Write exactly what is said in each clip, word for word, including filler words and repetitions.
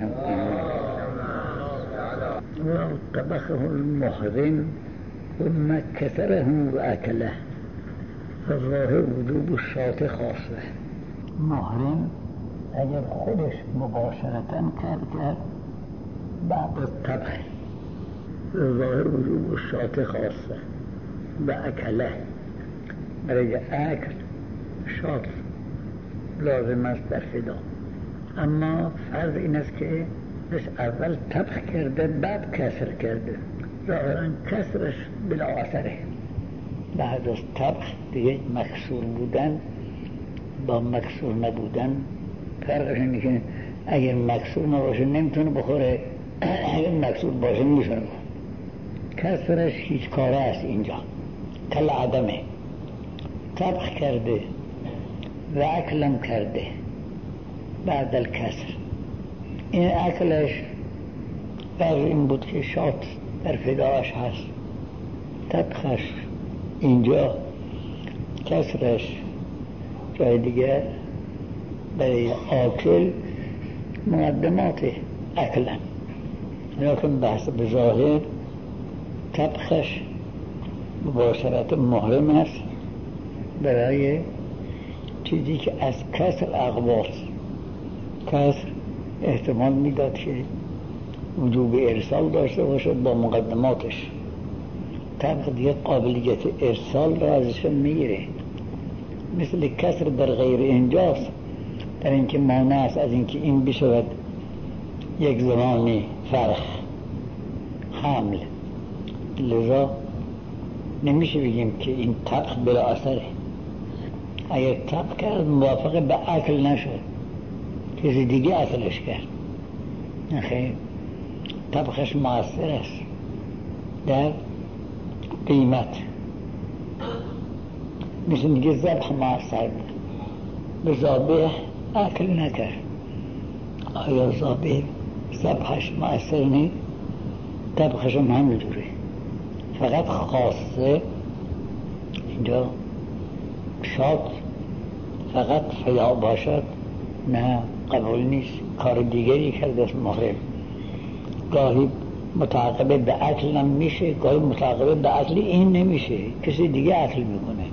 طبخه المحرم ثم كسره وأكله فالظاهر وجوب الشاة خاصة. محرم اگر خودش مباشرتاً کرد بعد الطبخ ظاهر وجوب الشاة خاصة و اکله، برای اکل شات لازم است در فدا. اما فرض این است که بس اول طبخ کرده بعد کسر کرده، ظاهراً کسرش بلا اثره. بعد از طبخ دیگه مکسور بودن با مکسور نبودن فرقش اینه که اگر مکسور نباشه نمیتونه بخوره، اگر مکسور باشه میتونه بخوره. کسرش هیچ کاره است اینجا، کل عدمه. طبخ کرده و اکلم کرده بعد الکسر. این اکلش فرض این بود که شات در فداش هست، طبخش اینجا، کسرش جای دیگه. برای آکل مقدمات اکلن، لیکن بحث بظاهر طبخش مباشرت محرم است برای چیزی که از کسر اقواس. کسر احتمال میداد که وجوب ارسال داشته باشد با مقدماتش. طبخ دیگه قابلیت ارسال را ازش میگیره، مثل کسر در غیر اینجاست، در اینکه مانع است از اینکه این بشود یک زمانی فرخ حمل. لذا نمیشه بگیم که این طبخ بلا اثره. اگر طبخ کرد موافق به اکل نشد، کسی دیگه اکلش کرد، نخیر، طبخش مؤثر است در قیمت. مثل میگه ذبح مؤثر بود، به ذابح اکل نکرد، آیا ذابح ذبحش مؤثر نیست؟ طبخش هم همینجوره، فقط خاصه اینجا شاد فقط فدا باشد نه، قبول نیست. کار دیگری کرده است محرم. گاهی متعاقبه به اکل هم میشه، گاهی متعاقبه به اکل این نمیشه، کسی دیگه اکل میکنه.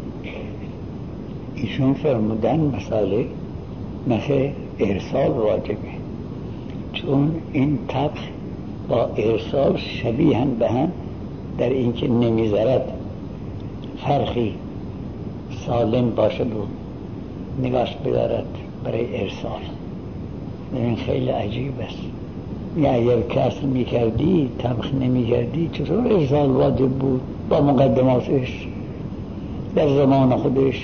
ایشون فرمودن مسئله مثل ارسال واجبه، چون این طبخ با ارسال شبیه هم به هم در اینکه نمیذارد فرقی سالم باشه بود نگاش بدارد برای ارسال. این خیلی عجیب است. یا اگر کسر میکردی طبخ نمیکردی چطور ارسال واجب بود با مقدماتش در زمان خودش؟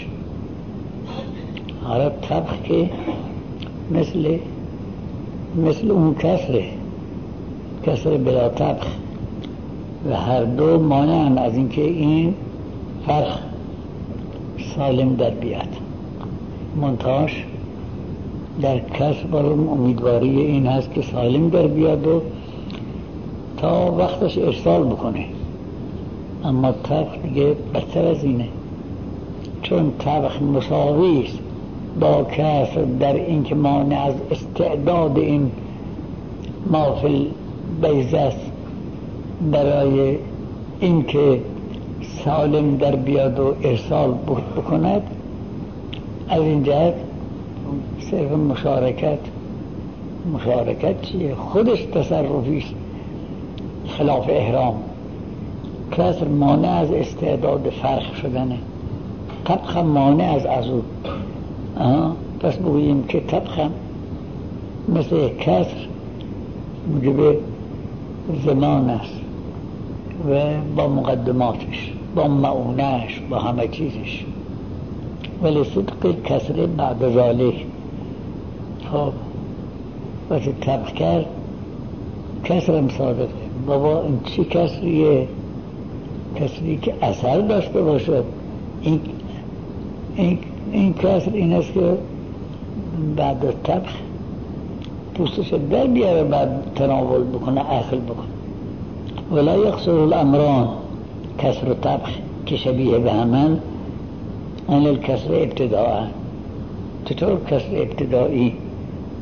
حالا طبخ که مثل مثل اون کسره، کسر بلا طبخ، و هر دو مانع از اینکه این فرق سالم در بیاد. منتهاش در کسب برام امیدواری این هست که سالم در بیاد و تا وقتش ارسال بکنه. اما طبخ دیگه بدتر از اینه، چون طبخ مساوی است با کسر در اینکه مانع از استعداد این مافل بیضه است برای اینکه سالم در بیاد و ارسال بکند. از این جهت صرف مشارکت مشارکت چیه؟ خودش تصرفیست خلاف احرام. کسر مانع از استعداد فرق شدنه، طبخ مانع از ازو. پس بگوییم که طبخ مثل کسر موجب زمان است و با مقدماتش، با معونهش، با همه چیزش. ولی صدق کسر بعد ذالک. خب وقتی طبخ کرد کسرم صادقه. بابا این چی کسریه؟ کسری که اثر داشته باشد. این این این کسر این است که بعد از طبخ پوستش در بیاره، بعد تناول بکنه، اکل بکنه. ولا یقصر الامران، کسر و طبخ که شبیه به همن، ان الکسر ابتداء. چطور کسر ابتدایی؟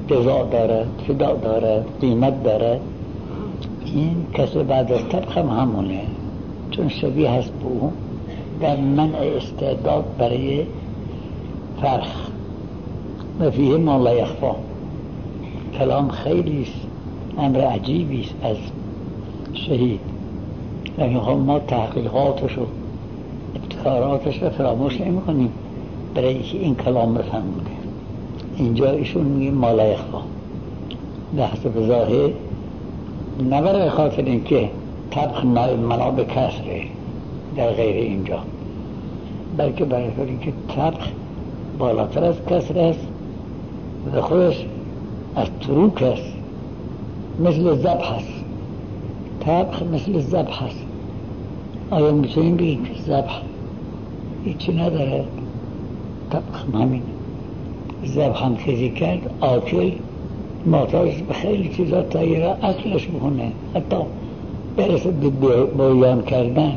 جزا دارد، فدا دارد، قیمت دارد. این کسر بعد از طبخ هم همونه، چون شبیه هست به اون در منع استعداد برای فرخ. و فیه ما لا یخفا. کلام خیلی امر عجیبی است از شهید، لیکن خب ما تحقیقاتش و ابتکاراتش رو فراموش نمی کنیم برای اینکه این کلام رو فهمیده. اینجا ایشون میگه ما لا یخفا، به حسب ظاهر، نه برای خاطر اینکه طبخ نایب منا به کسره در غیر اینجا، بلکه برای خاطر اینکه طبخ بالاتر از کسر است و خودش از تروک است، مثل ذبح است. طبخ مثل ذبح است. آیا میتونیم بگیم که ذبح هیچی نداره؟ طبخ همین. ذبح هم کسی کرد، آکل محتاج به خیلی چیزا تا یه را اکلش بکنه، حتی برسه به بیان کردن.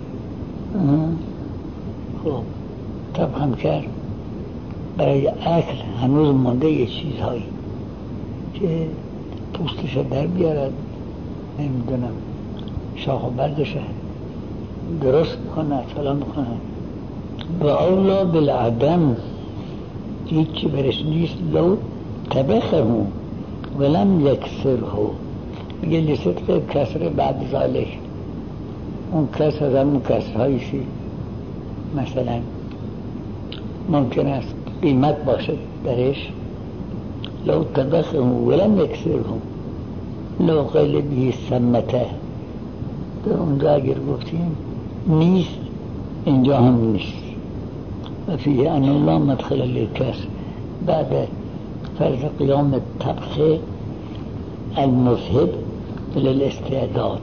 خب طبخ هم کرد برای اکل هنوز مونده یه چیزهایی که پوستش در بیارد، نمیدونم شاخ و بردش درست بکنه، فلان بکنه. و اولا بالعدم، هیچی برش نیست. لو طبخه ولم یکسره، میگه لصدق کسر بعد ذالک. اون کسر از همون کسرهایشی مثلا ممکن است قیمت باشد درش. لو طبخه ولم یکسره لو قیل به سمته، در اونجا اگر گفتیم نیست، اینجا هم نیست. و فیه ان الله مدخل للکسر، بعد فرض قیام طبخ المذهب للاستعداد.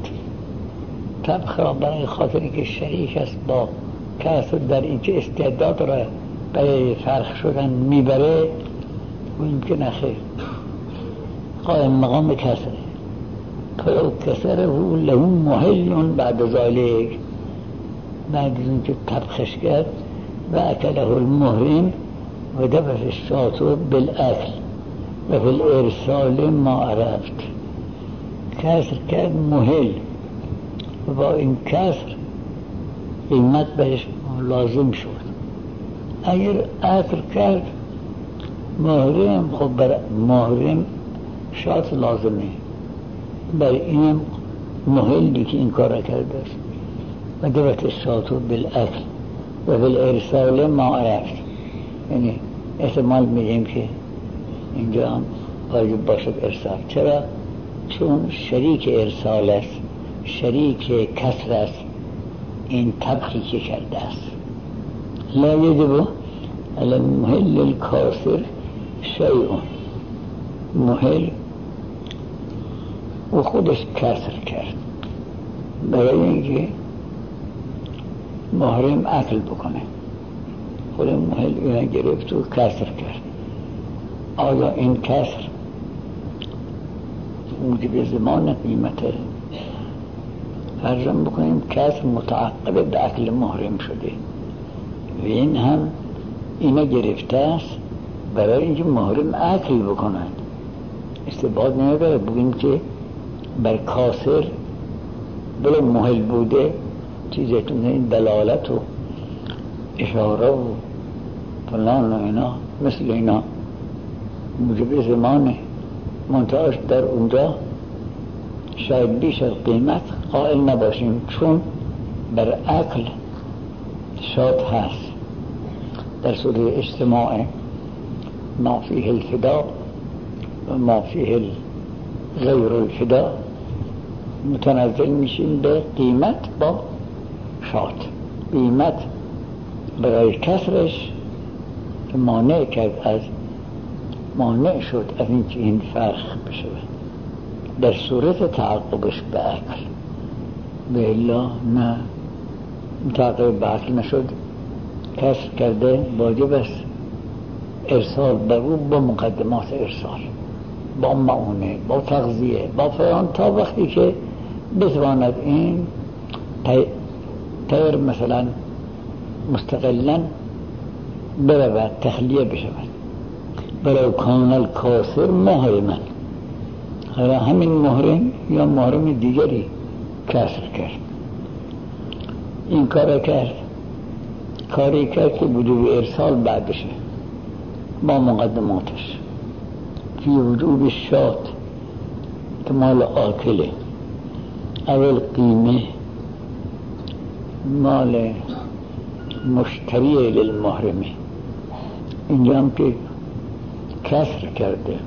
طبخ را برای خاطر که شریک است با کسر در اینکه استعداد را برای فرخ شدن میبره، گوییم که نخیر، قائم مقام کسره. فلو کسره له محل بعد ذالک، بعد از اینکه طبخش کرد و اکله المحرم و دفع الشاة بالاکل و فی الارسال ما عرفت. کسر کرد محل و با این کسر قیمت بهش لازم شد. اگر اکل کرد محرم، خب بر محرم شاة لازمه، برای اینم محلی که این کار کرده است. و دفع الشاة بالاکل و فی الارسال ما عرفت، یعنی احتمال میدیم که اینجا هم واجب باشد ارسال. چرا؟ چون شریک ارسال است، شریک کسر است این طبخی که کرده است. لا یجب علی المحل الکاسر شیء، محل و خودش کسر کرد برای اینکه محرم اکل بکنه، خود محل اینه گرفت و کسر کرد. آیا این کسر موجب زمان قیمته؟ فرضاً بکنیم کسر متعقب به اکل محرم شده و این هم اینه گرفته است برای اینکه محرم اکل بکنند. استبعاد نداره بگیم که بر کاسر بله محل بوده چیزتون این دلالت و اشاره و فلان و اینا مثل اینا موجب زمانه، منتهاش در اونجا شاید بیش از قیمت قائل نباشیم، چون بر عقل شاد هست. در صورت اجتماع ما فیه الفدا و ما فیه غیر الفدا متنزل میشیم به قیمت با شاد. قیمت برای کسرش که مانع کرد از مانع شد از اینکه این فرق بشه در صورت تعقبش به عقل، به الا نه تعقب به عقل نشد، کسر کرده واجب است ارسال بر او با مقدمات ارسال، با معونه، با تغذیه، با فلان، تا وقتی که بتواند این طیر مثلا مستقلا برود تخلیه بشود. برای کانال کاسر محرمن، حالا همین محرم یا محرم دیگری کسر کرد. این کار کرد، کاری کرد که وجوب ارسال بعدشه با مقدماتش. فی وجوب شات که مال آکله، اول قیمه مال مشتری للمحرمه، اینجا هم که کسر کرده،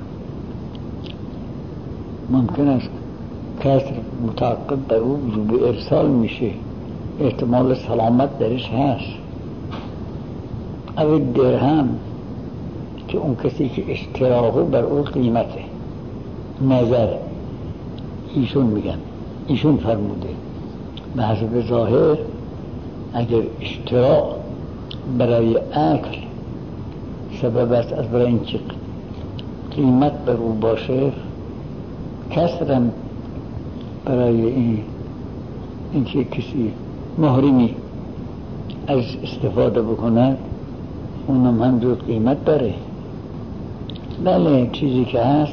ممکن است کسر متعاقب بر او وجوب ارسال میشه، احتمال سلامت درش هست. او درهم که اون کسی که اشتراهو بر او قیمته، نظر ایشون میگن، ایشون فرموده به حسب ظاهر اگر اشترا برای اکل سبب است از برای اینکه قیمت بر او باشه، کسرم برای این اینکه کسی محرمی از استفاده بکند اونم هم زود قیمت داره. بله چیزی که هست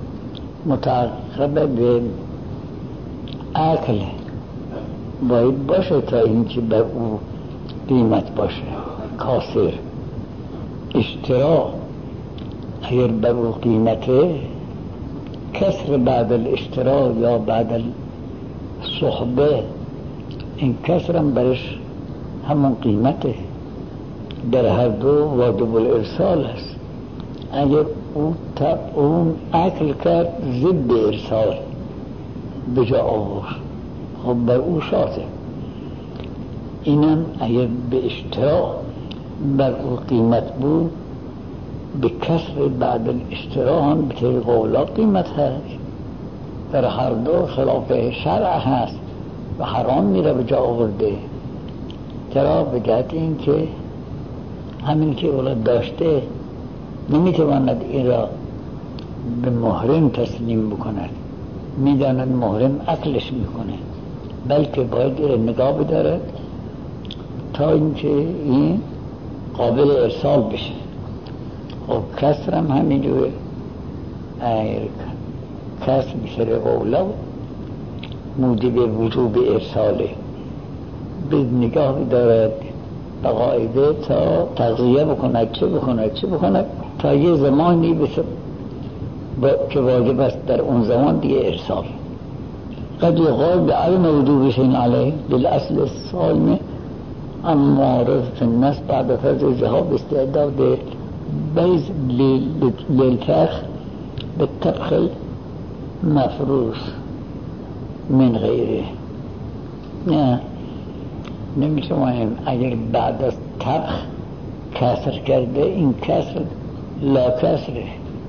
متعقب به عقل باید باشه تا اینکه بر او قیمت باشه. کاسر اشترا اگر بر او قیمته، کسر بعد الاشترا یا بعد الصحبه، این کسرم برش همون قیمته، در هر دو واجب الارسال است. اگر او تب اون عقل کرد ضد ارسال بجا آورد، خب بر او شاته. اینم اگر به اشترا بر او قیمت بود، به کسر بعد الاشترا هم به طریق اولا قیمت هست. در هر دو خلاف شرع هست و حرام میره به جا آورده. چرا؟ به جهت این که همین که اولاد داشته نمیتواند این را به محرم تسلیم بکند، میداند محرم عقلش میکنه، بلکه باید این را نگاه بدارد تا اینکه این قابل ارسال بشه. خب کسر هم همینجوره، کسر بسر اولا موجب وجوب ارساله، به نگاه بدارد به قاعده تا تغذیه بکند، چه بکند چه بکند تا یه زمانی بسه که واجب است در اون زمان دیگه ارسال. قد یقال به علم وجوب شین علیه بالاصل السالمه، اما رفت الناس بعد فرض ذهاب استعداد بیز للفرخ بالطبخ مفروش من غیره. نه نمیتونیم اگر بعد از طبخ کسر کرده، این کسر لا کسره،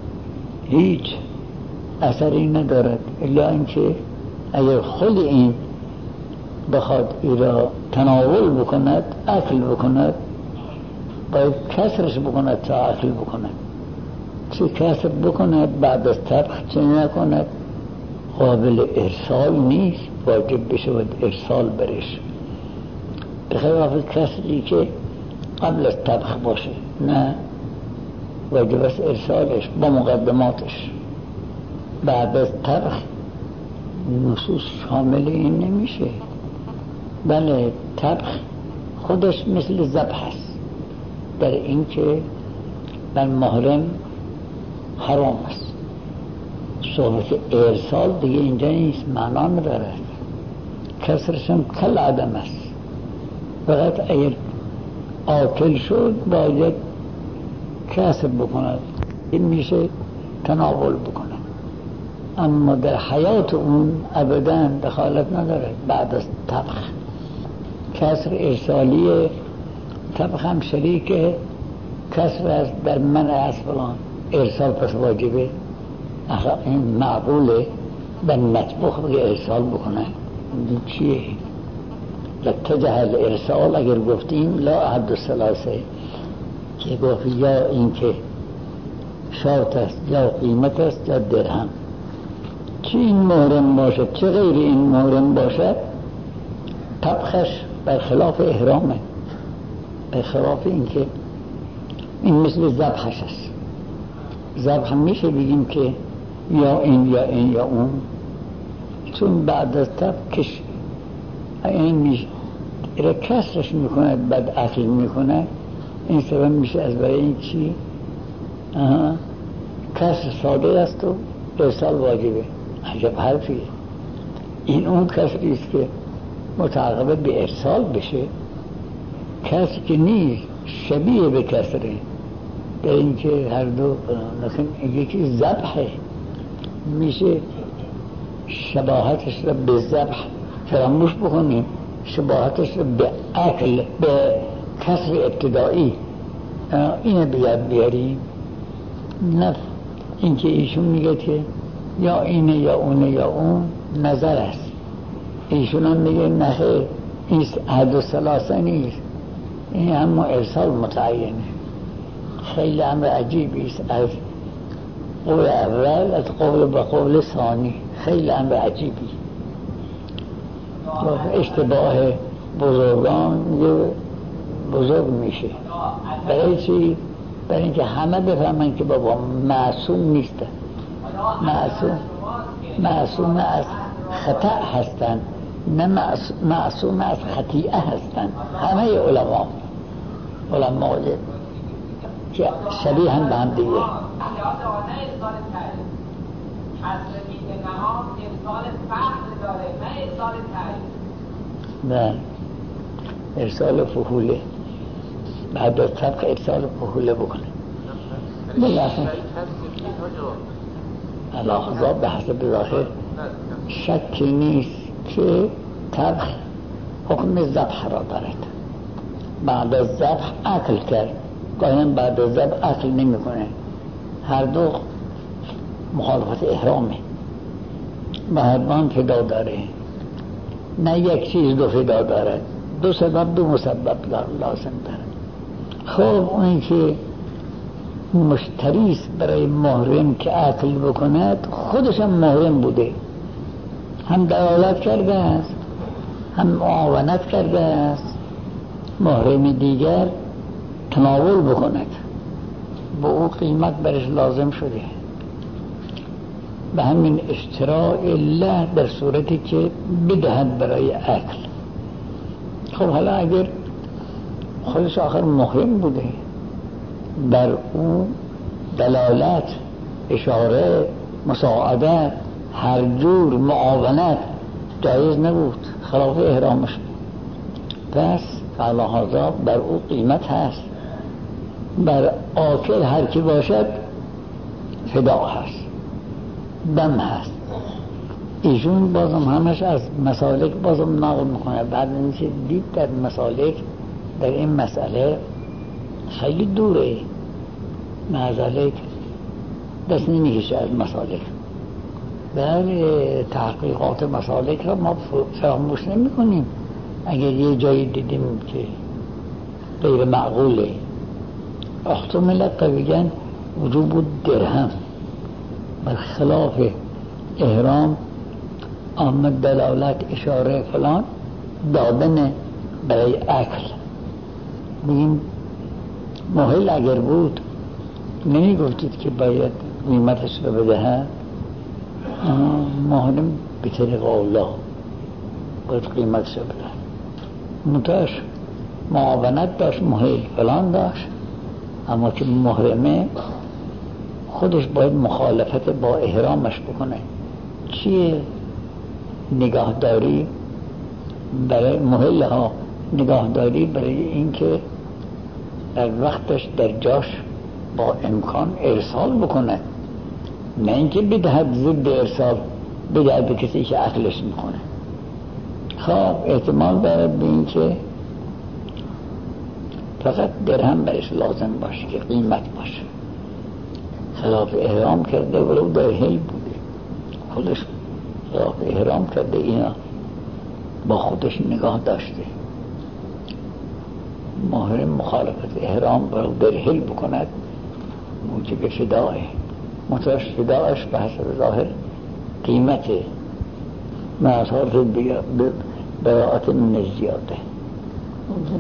هیچ اثری ندارد، الا اینکه اگر خود این بخواد ای را تناول بکند، اکل بکند، باید کسرش بکند تا اکل بکند. چه کسر بکند بعد از طبخ چه نکند قابل ارسال نیست، واجب بشود ارسال برش، به خلاف کسری که قبل از طبخ باشه نه، واجب است ارسالش با مقدماتش. بعد از طبخ نصوص شامل این نمیشه. بله طبخ خودش مثل ذبح است، در این که بر محرم حرام است. صحبت ارسال دیگه اینجا نیست، معنا ندارد، کسرش هم کل عدم است. فقط اگر آکل شد باید کسر بکند، این میشه تناول بکند، اما در حیات اون ابدا دخالت ندارد. بعد از طبخ کسر ارسالیه، طبخ هم شریک کسر است در منع از فلان، ارسال پس واجبه. این معقوله به مطبخ بگه ارسال بکنه، این چیه؟ لتجه الارسال اگر گفتیم لا احد الثلاثه، که گفت یا این که شرط است یا قیمت است یا درهم، چه این محرم باشد چه غیر این محرم باشد، طبخش برخلاف احرامه، برخلاف این که این مثل ذبحش است. ذبح میشه بگیم که یا این یا این یا اون، چون بعد از تب کش این میشه را کسرش میکنه بعد اصل میکنه، این سبب میشه از برای این چی کسر ساده است و ارسال واجبه. عجب حرفیه این. اون کسری است که متعاقب به ارسال بشه، کسی که نیست شبیه به کسره در اینکه هر دو، لیکن یکی ذبحه میشه شباهتش را به ذبح فراموش بکنیم، شباهتش را به اکل، به کسر ابتدایی اینه بیاد بیاریم. نه اینکه ایشون میگه که یا اینه یا اونه یا اون نظر است، ایشون هم میگه نه این عهد و ثلاثه نیست، این هم ارسال متعینه. خیلی امر عجیبی است از قول اول از قول به قول ثانی، خیلی امر عجیبی. اشتباه بزرگان بزرگ میشه. برای چی؟ برای اینکه همه بفهمن که بابا معصوم نیستن، معصوم معصوم از خطا هستن، نه معصوم از خطیئه هستن. همه علما علما که شبیه هم به هم دیگه. نه ارسال فحوله، بعد از طبق ارسال فحوله بکنه. بلکه الاحضاب به حسب ظاهر شکی نیست که طبخ حکم ذبح را دارد. بعد از ذبح اکل کرد، گاهی بعد از ذبح اکل نمی کنه. هر دو مخالفت احرامه. مهربان فدا داره، نه یک چیز دو فدا دارد، دو سبب دو مسبب لازم دارد. خب اونی که مشتریست برای محرم که اکل بکند، خودش هم محرم بوده، هم دلالت کرده است هم معاونت کرده است محرم دیگر تناول بکند، با او قیمت برش لازم شده. به همین اشتراع الله در صورتی که بدهد برای اکل. خب حالا اگر خودش آخر محرم بوده، در او دلالت، اشاره، مساعدت، هر جور معاونت جایز نبود، خلاف احرامش. پس فعلا بر او قیمت هست، بر آکل هر کی باشد فدا هست، دم هست. ایشون بازم همش از مسالک بازم نقل میکنه. بعد اینکه دید در مسالک در این مسئله خیلی دوره، معذالک دست نمیکشه از مسالک. در تحقیقات مسالک را ما فراموش نمی کنیم. اگر یه جایی دیدیم که غیر معقوله، احتمال قویاً وجوب درهم برخلاف احرام آمد دلالت، اشاره فلان دادن برای اکل. بگیم محل اگر بود نمی گفتید که باید قیمتش رو بدهد، محرم به طریق الله باید قیمتش رو بدهد. منتاش معاونت داشت، محل فلان داشت، اما که محرمه خودش باید مخالفت با احرامش بکنه. چیه؟ نگاهداری برای محل ها، نگاهداری برای اینکه در وقتش در جاش با امکان ارسال بکنه، نه اینکه بدهد ضد ارسال بدهد به کسی که عقلش میکنه. خب احتمال دارد به اینکه فقط درهم برش لازم باشه که قیمت باشه. خلاف احرام کرده ولو در حل بوده، خودش خلاف احرام کرده، اینا با خودش نگاه داشته. محرم مخالفت احرام ولو در حل بکند موجب فداه، متوش فداهش به حسب ظاهر قیمت معصار براعت من زیاده.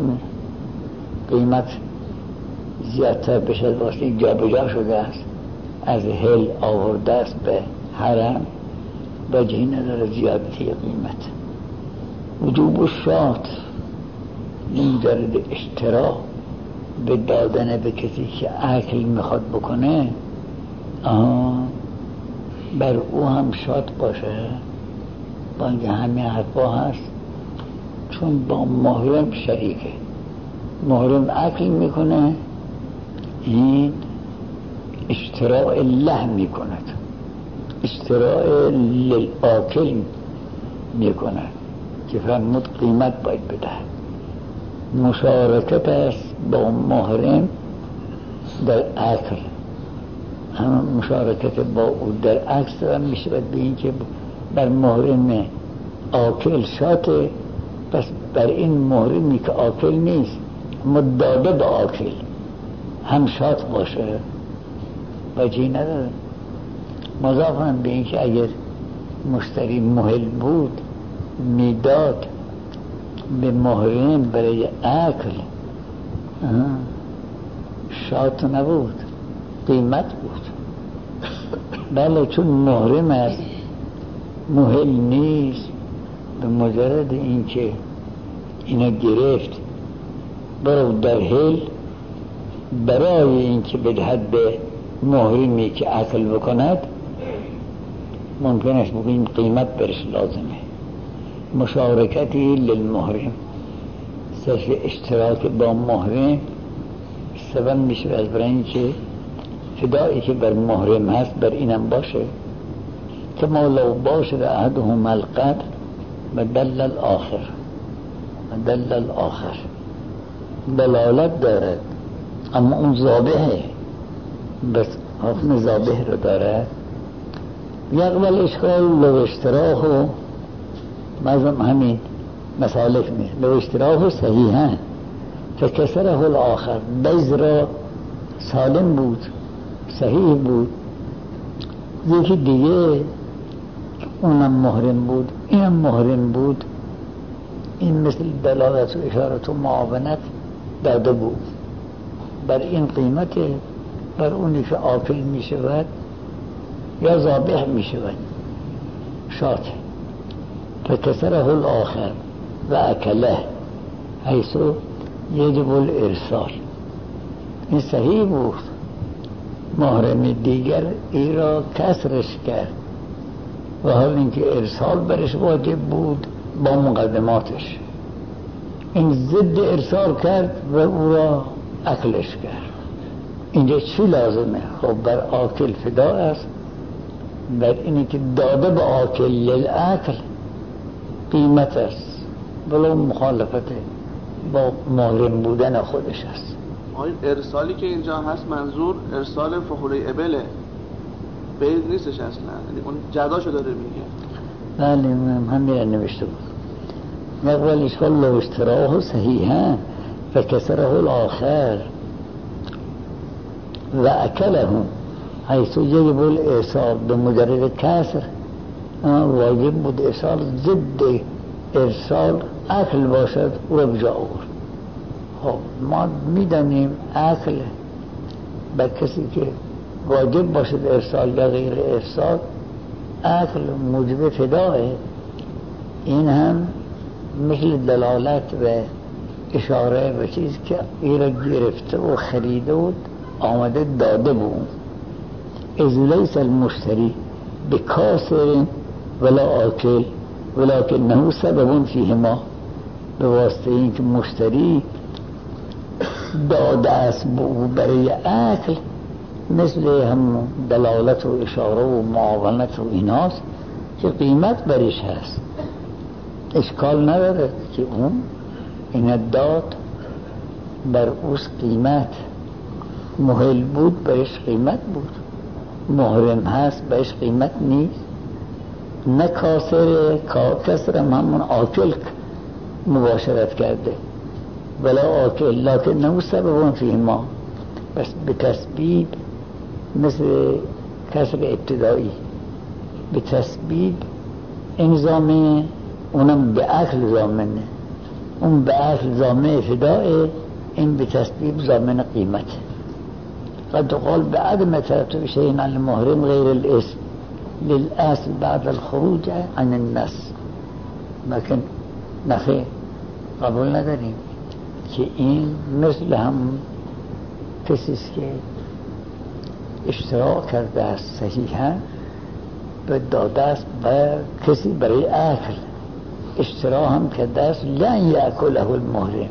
قیمت زیادتر بشد واسه جا بجا شده است، از هل آورده است به حرم وجهی نداره زیادتی قیمت. وجوب الشات نمیدارد اشترا به دادن به کسی که اکل میخواد بکنه آها بر او هم شات باشه. با اینکه همین حرفا هست چون با محرم شریکه، محرم اکل میکنه این اشتراء له میکند، اشتراء للآکل میکند که فرمود قیمت باید بده. مشارکت است با محرم در اکل، هم مشارکت با او در اکل هم میشه به این که بر محرم آکل شاته، پس بر این محرمی که آکل نیست مداده به آکل هم شات باشه وجهی نداره. مضاف هم به این که اگر مشتری محل بود میداد به محرم برای اکل شات نبود، قیمت بود. بله چون محرم است محل نیست، به مجرد اینکه اینا گرفت برو در حل برای اینکه بدهد به محرمی که اکل بکند ممکن است بگیم قیمت برش لازمه. مشارکتی للمحرم، صرف اشتراک با محرم سبب میشه از برای اینکه فدایی که بر محرم هست بر اینم باشه. کما لو باشد احدهم القدر و دل الاخر و دل الاخر دلالت دارد اما اون ذابحه بس حکم ذابح رو داره. یقبل اشکال لو اشتراح و مازم همین مسالک نیست. لو اشتراح صحیحا فکسره الاخر، بیض را سالم بود صحیح بود، یکی دیگه اونم محرم بود اینم محرم بود، این مثل دلالت و اشارت و معاونت داده بود بر این قیمت بر اونی که آکل می شود یا ذابح می شود شات. فکسره الاخر و اکله حیث یجب الارسال، این صحیح بود. محرم دیگر ای را کسرش کرد و حال اینکه ارسال برش واجب بود با مقدماتش، این ضد ارسال کرد و او را اکلش کرد. اینجا چی لازمه؟ خب بر آکل فدا است، بر اینی که داده به آکل للأکل قیمت است ولو مخالفت با محرم بودن خودش است. آیا ارسالی که اینجا هست منظور ارسال فخوره ابله بید نیستش اصلا، یعنی اون جداشو داره میگه؟ بله من همین نوشته بود. یقبل اشکال لو اشتراه صحیحا فکسره الاخر و اکله حیث یجب الارسال، به مجرد کسر واجب بود ارسال، ضد ارسال اکل باشد او را بجا آورد. خب ما میدانیم اکل بر کسی که واجب باشد ارسال یا غیر ارسال اکل موجب فداه، این هم مثل دلالت و اشاره به چیز که این را گرفته و خریده بود آمده داده بود. از لیس المشتری بکاسر ولا آکل ولکنه سبب فیهما، به واسطه این که مشتری داده است برای اکل مثل هم دلالت و اشاره و معاونت و ایناست که قیمت برش هست. اشکال نداره که اون این داد بر اوست قیمت، محل بود برش قیمت بود، محرم هست برش قیمت نیست. نه کاسر کاسر هم همون آکل مباشرت کرده ولا آکل لکن نو سببون فیهما، بس به تسبیب مثل کسر ابتدایی به تسبیب این زامنه، اونم به اکل زامنه، اون به اکل زامنه فدائه، این به تسبیب زامن قیمت. قد تقال بعدم ترتب شيء على المحرم غير الاسم للأصل بعد الخروج عن النص. لكن نخیر قبول نداریم که این مثل هم کسی است که اشتراک کرده است صحیحا به داده است و کسی برای اکل اشتراک هم کرده است لن یأکله المحرم.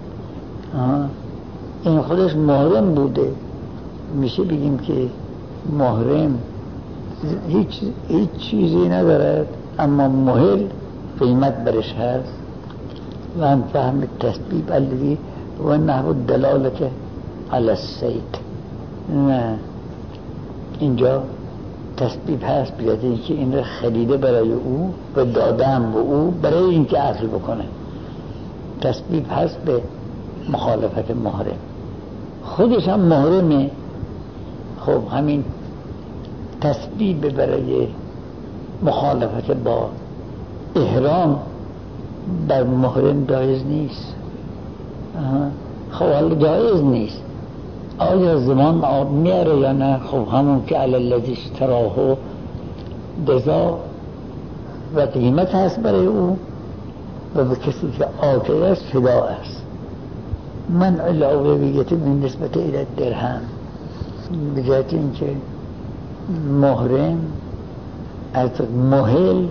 این خودش محرم بوده، میشه بگیم که محرم هیچ هیچ چیزی ندارد اما محل قیمت برش هست. و هم فهم التسبیب الذی و نحو الدلالت علی الصید. نه اینجا تسبیب هست بیاد اینکه این را خریده برای او و دادم به او برای اینکه اکل بکنه. تسبیب هست به مخالفت محرم، خودش هم محرمه. خب همین تسبیب برای مخالفت با احرام بر محرم جایز نیست. خب حالا جایز نیست، آیا زمان آب میاره یا نه؟ خب همون که علی الذی اشتراه جزا و قیمت هست برای او و به کسی که آکل است فدا است. من الاولویت من نسبت الى الدرهم بجهت اینکه محرم از محل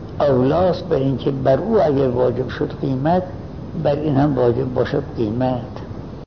اولاست بر اینکه بر او اگر واجب شد قیمت بر این هم واجب باشد قیمت.